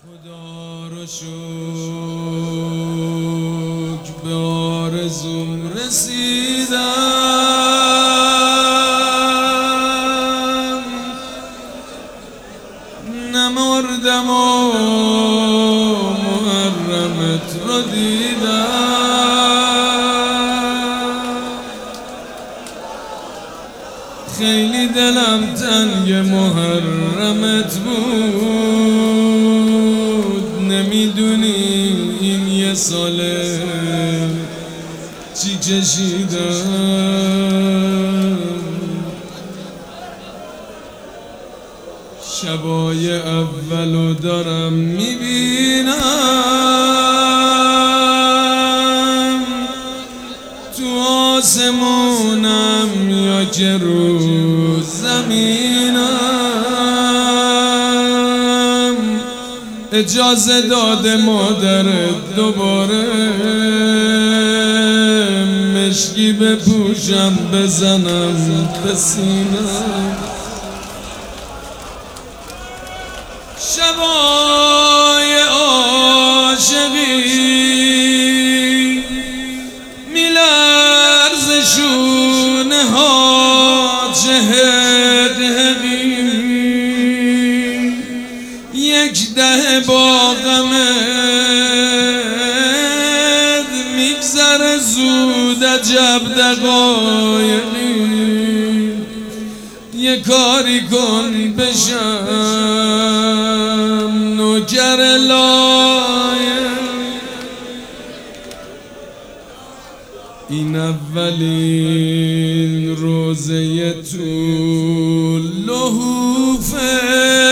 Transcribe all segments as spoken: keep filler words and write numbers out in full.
خدا رو شکر به آرزوم رسیدم، نمردم و محرمت رو دیدم. خیلی دلم تنگ محرمت بود، نمیدونی این یه ساله چی کشیدم. شبای اولو دارم میبینم تو آسمونم یا که رو زمینم. اجازه داده مادرت دوباره مشکی بپوشم بزنم به سینم. شبای عاشقی میلرز شونه ها چهقهقی، یک ده با غمت میگذره زود عجب دقایقی. یه کاری کن بشم نوکر لایق. این اولین روزه تو لحوفه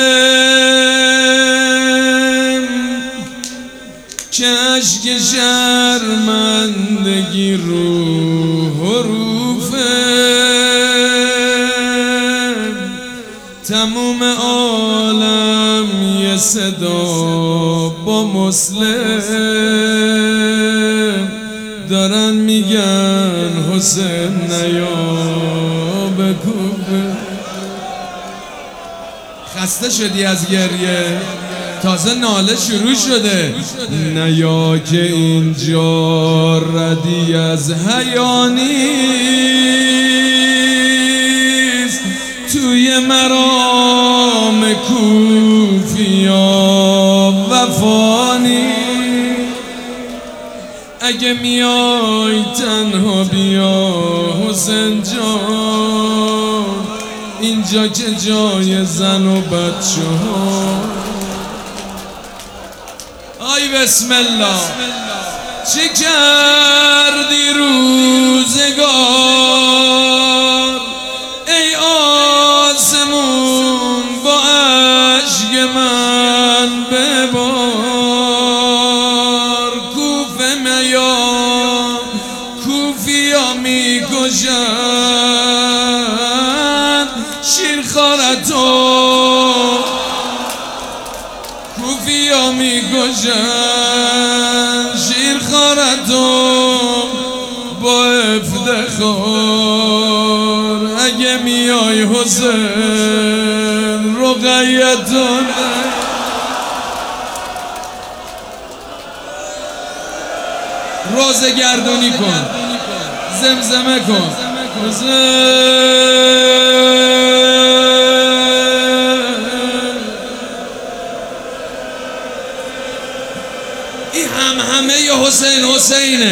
که اشک شرمندگی رو حروفه. تموم عالم یه صدا با مسلم دارن میگن حسین نیا بکوبه. خسته شدی از گریه؟ تازه ناله شروع شده. نیا که اینجا ردی از حیا نیست، توی مرام کوفیا وفا نیست. اگه میای تنها بیا حسین جان، اینجا که جای زن و بچه ها. آی بسم الله چه کردی روزگار، ای آسمون با عشق من ببار. کوفه میان کوفیا میکشن شیرخوارتو، کوفیا میکشن شیرخوارتو با افتخار. اگه میای حسین رقیتون روزه گردونی کن، زمزمه کن این هم همه ی حسین حسینه.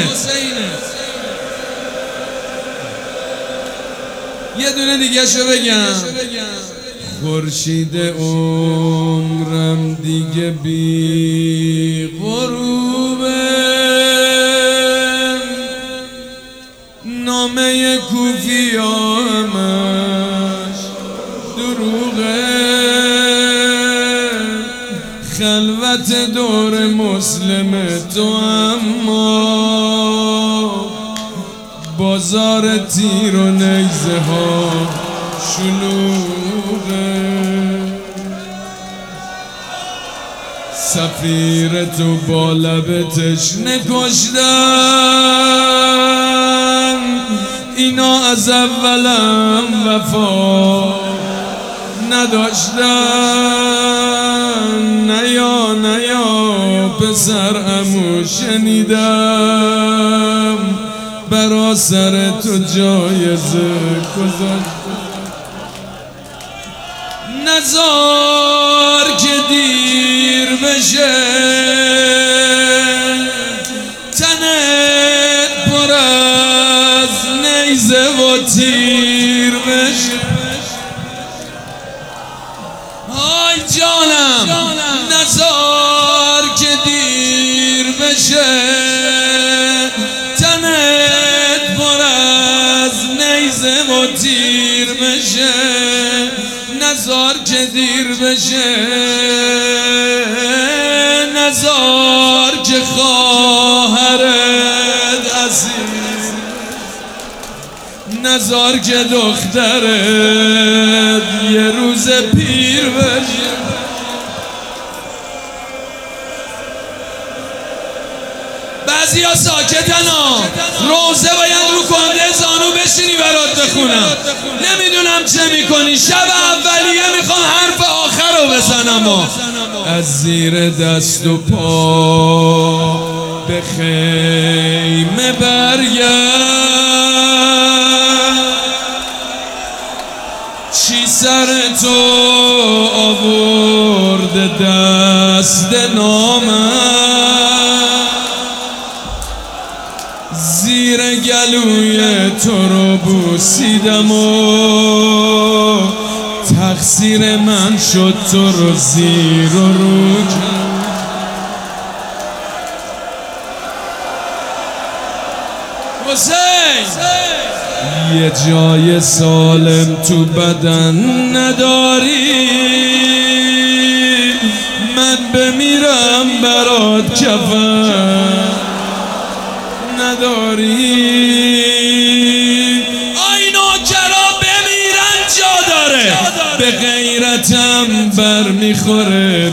یه دونه دیگه شو بگم. خورشید عمرم دیگه بی غروبه، نامه کوفیا همش دروغه. خلوت دور مسلم تو اما بازار تیر و نیزه ها شلوغه. سفیر تو با لب تشنه کشتن، اینا از اولم وفا نداشتن. نیا نیا پسر عمو شنیدم برا سر تو جایزه گذاشت. نزار که دیر بشه تنت پر از نیزه و تیر بشه. آی جانم نزار که دیر بشه تنت پر از نیزه و تیر بشه. نزار که دیر بشه نزار که خواهرت اسیر نزار که دخترت یه روز پیر بشه. بعضی ها ساکتن ها روزه باید رو کنده زانو بشینی برات بخونم. نمیدونم چه میکنی شب اولیه میخوام حرف آخر رو بزنم و از زیر دست و پا به خیمه برگرد. چی سر تو آورده دست نامم زیر گلوی تو رو بوسیدم و تقصیر من شد تو رو زیر و رو کرد. حسین یه جای سالم تو بدن نداری من بمیرم برات کفن نداری. آی نوکرا بمیرن جا داره به غیرتم بر میخوره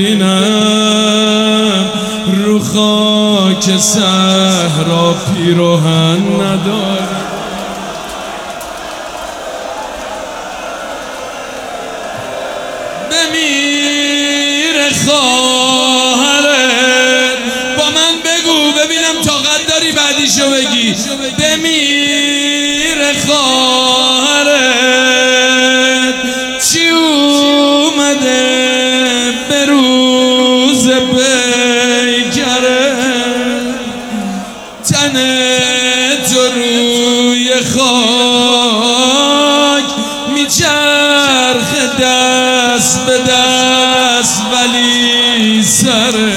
ببینم رو خاک صحرا پیراهن نداری. بمیره خواهرت با من بگو ببینم طاقت داری بعدیشو بگی. بمیره خواهرت چی اومده به روز پیکره تنه تو روی خاک میچرخ دست به دست ولی سره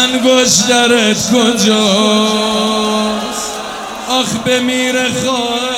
انگشترت کجاست آخ بمیره خواهر.